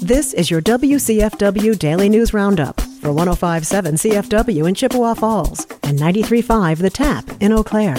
This is your WCFW Daily News Roundup for 105.7 CFW in Chippewa Falls and 93.5 The Tap in Eau Claire.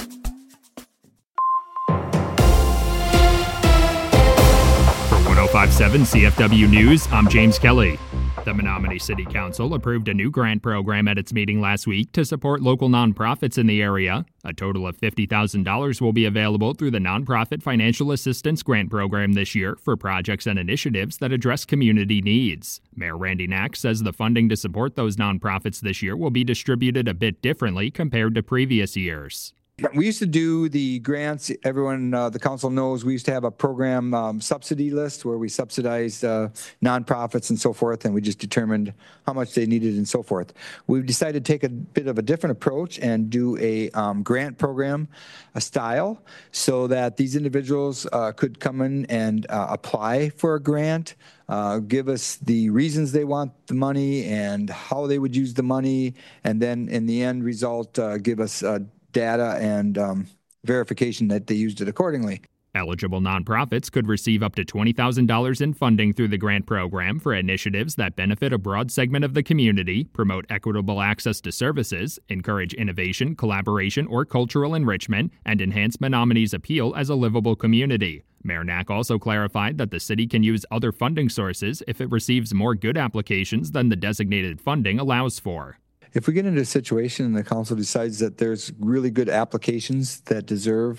For 105.7 CFW News, I'm James Kelly. The Menominee City Council approved a new grant program at its meeting last week to support local nonprofits in the area. A total of $50,000 will be available through the Nonprofit Financial Assistance Grant Program this year for projects and initiatives that address community needs. Mayor Randy Knack says the funding to support those nonprofits this year will be distributed a bit differently compared to previous years. We used to do the grants. Everyone, the council knows we used to have a program subsidy list where we subsidized nonprofits and so forth, and we just determined how much they needed and so forth. We've decided to take a bit of a different approach and do a grant program style so that these individuals could come in and apply for a grant, give us the reasons they want the money and how they would use the money, and then in the end result, give us data and verification that they used it accordingly. Eligible nonprofits could receive up to $20,000 in funding through the grant program for initiatives that benefit a broad segment of the community, promote equitable access to services, encourage innovation, collaboration, or cultural enrichment, and enhance Menominee's appeal as a livable community. Mayor Knack also clarified that the city can use other funding sources if it receives more good applications than the designated funding allows for. If we get into a situation and the council decides that there's really good applications that deserve,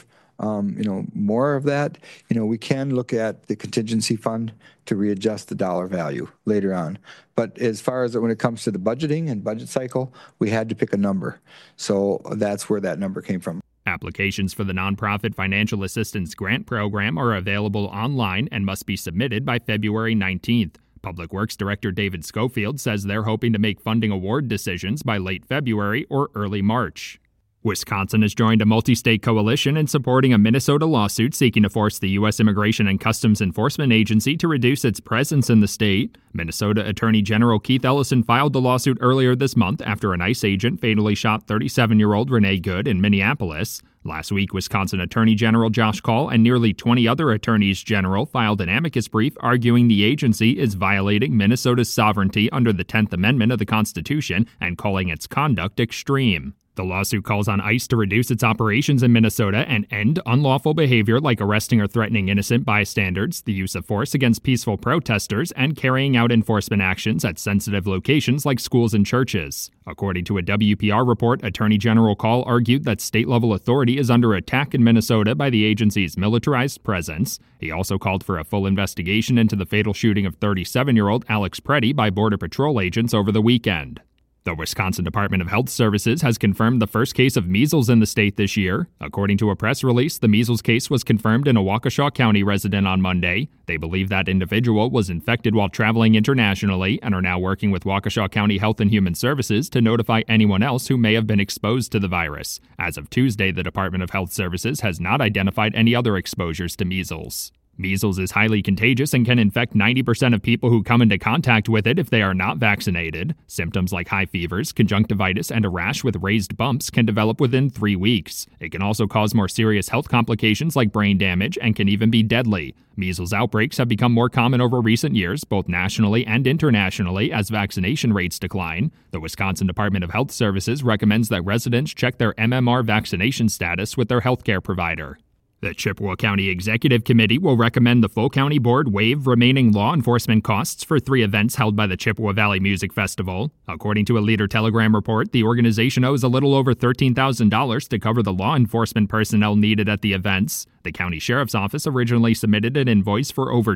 more of that, we can look at the contingency fund to readjust the dollar value later on. But as far as when it comes to the budgeting and budget cycle, we had to pick a number. So that's where that number came from. Applications for the Nonprofit Financial Assistance Grant Program are available online and must be submitted by February 19th. Public Works Director David Schofield says they're hoping to make funding award decisions by late February or early March. Wisconsin has joined a multi-state coalition in supporting a Minnesota lawsuit seeking to force the U.S. Immigration and Customs Enforcement Agency to reduce its presence in the state. Minnesota Attorney General Keith Ellison filed the lawsuit earlier this month after an ICE agent fatally shot 37-year-old Renee Good in Minneapolis. Last week, Wisconsin Attorney General Josh Kaul and nearly 20 other attorneys general filed an amicus brief arguing the agency is violating Minnesota's sovereignty under the 10th Amendment of the Constitution and calling its conduct extreme. The lawsuit calls on ICE to reduce its operations in Minnesota and end unlawful behavior like arresting or threatening innocent bystanders, the use of force against peaceful protesters, and carrying out enforcement actions at sensitive locations like schools and churches. According to a WPR report, Attorney General Kaul argued that state-level authority is under attack in Minnesota by the agency's militarized presence. He also called for a full investigation into the fatal shooting of 37-year-old Alex Preddy by Border Patrol agents over the weekend. The Wisconsin Department of Health Services has confirmed the first case of measles in the state this year. According to a press release, the measles case was confirmed in a Waukesha County resident on Monday. They believe that individual was infected while traveling internationally and are now working with Waukesha County Health and Human Services to notify anyone else who may have been exposed to the virus. As of Tuesday, the Department of Health Services has not identified any other exposures to measles. Measles is highly contagious and can infect 90% of people who come into contact with it if they are not vaccinated. Symptoms like high fevers, conjunctivitis, and a rash with raised bumps can develop within 3 weeks. It can also cause more serious health complications like brain damage and can even be deadly. Measles outbreaks have become more common over recent years, both nationally and internationally, as vaccination rates decline. The Wisconsin Department of Health Services recommends that residents check their MMR vaccination status with their healthcare provider. The Chippewa County Executive Committee will recommend the full county board waive remaining law enforcement costs for 3 events held by the Chippewa Valley Music Festival. According to a Leader Telegram report, the organization owes a little over $13,000 to cover the law enforcement personnel needed at the events. The county sheriff's office originally submitted an invoice for over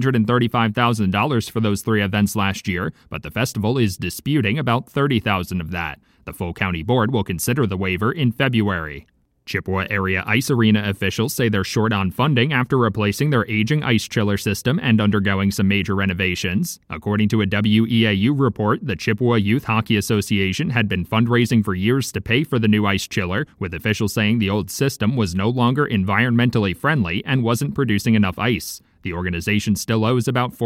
$235,000 for those 3 events last year, but the festival is disputing about $30,000 of that. The full county board will consider the waiver in February. Chippewa area ice arena officials say they're short on funding after replacing their aging ice chiller system and undergoing some major renovations. According to a WEAU report, the Chippewa Youth Hockey Association had been fundraising for years to pay for the new ice chiller, with officials saying the old system was no longer environmentally friendly and wasn't producing enough ice. The organization still owes about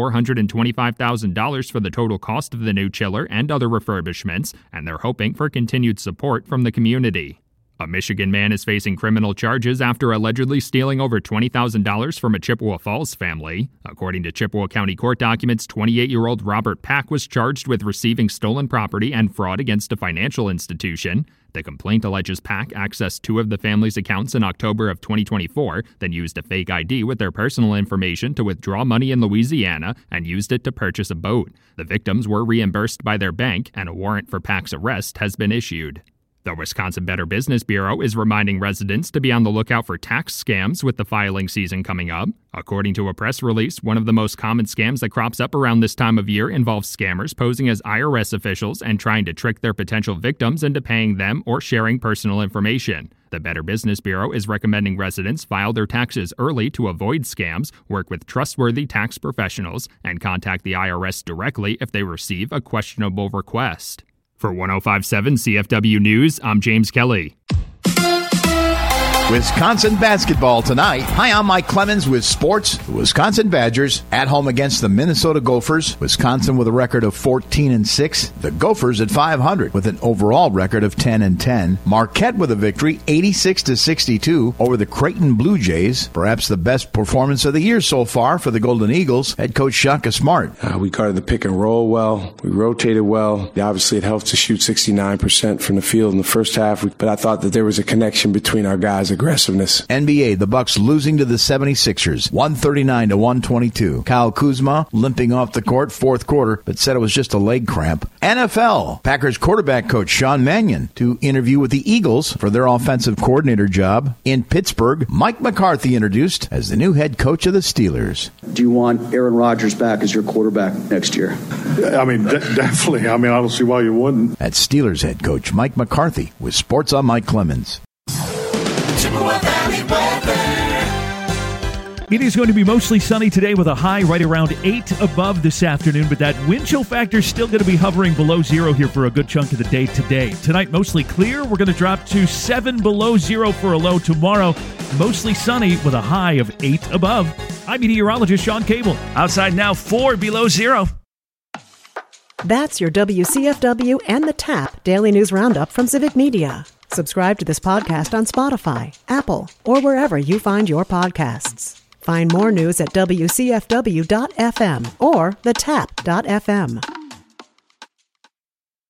$425,000 for the total cost of the new chiller and other refurbishments, and they're hoping for continued support from the community. A Michigan man is facing criminal charges after allegedly stealing over $20,000 from a Chippewa Falls family. According to Chippewa County court documents, 28-year-old Robert Pack was charged with receiving stolen property and fraud against a financial institution. The complaint alleges Pack accessed two of the family's accounts in October of 2024, then used a fake ID with their personal information to withdraw money in Louisiana and used it to purchase a boat. The victims were reimbursed by their bank, and a warrant for Pack's arrest has been issued. The Wisconsin Better Business Bureau is reminding residents to be on the lookout for tax scams with the filing season coming up. According to a press release, one of the most common scams that crops up around this time of year involves scammers posing as IRS officials and trying to trick their potential victims into paying them or sharing personal information. The Better Business Bureau is recommending residents file their taxes early to avoid scams, work with trustworthy tax professionals, and contact the IRS directly if they receive a questionable request. For 105.7 CFW News, I'm James Kelly. Wisconsin basketball tonight. Hi, I'm Mike Clemens with sports. The Wisconsin Badgers at home against the Minnesota Gophers. Wisconsin with a record of 14-6. The Gophers at 500 with an overall record of 10-10. Marquette with a victory, 86-62 over the Creighton Blue Jays. Perhaps the best performance of the year so far for the Golden Eagles. Head coach Shaka Smart. We guarded the pick and roll well. We rotated well. Obviously, it helped to shoot 69% from the field in the first half, but I thought that there was a connection between our guys' aggressiveness. NBA, the Bucks losing to the 76ers, 139-122. Kyle Kuzma limping off the court fourth quarter, but said it was just a leg cramp. NFL, Packers quarterback coach Sean Mannion to interview with the Eagles for their offensive coordinator job. In Pittsburgh, Mike McCarthy introduced as the new head coach of the Steelers. Do you want Aaron Rodgers back as your quarterback next year? I mean, definitely. I mean, I don't see why you wouldn't. That's Steelers head coach Mike McCarthy with Sports on Mike Clemens. It is going to be mostly sunny today with a high right around 8 above this afternoon, but that wind chill factor is still going to be hovering below zero here for a good chunk of the day today. Tonight, mostly clear. We're going to drop to 7 below zero for a low tomorrow. Mostly sunny with a high of 8 above. I'm meteorologist Sean Cable. Outside now, 4 below zero. That's your WCFW and the TAP Daily News Roundup from Civic Media. Subscribe to this podcast on Spotify, Apple, or wherever you find your podcasts. Find more news at WCFW.FM or thetap.fm.